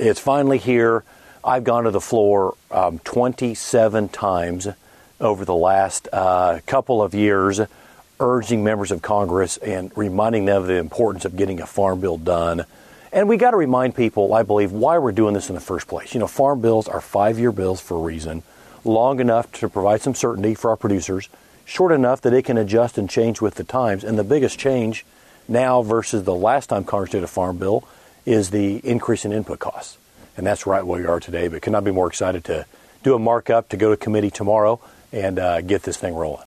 It's finally here. I've gone to the floor 27 times over the last couple of years, urging members of Congress and reminding them of the importance of getting a farm bill done. And we got to remind people, I believe, why we're doing this in the first place. Farm bills are 5-year bills for a reason, long enough to provide some certainty for our producers, short enough that it can adjust and change with the times. And the biggest change now versus the last time Congress did a farm bill is the increase in input costs. And that's right where we are today. But could not be more excited to do a markup, to go to committee tomorrow and get this thing rolling.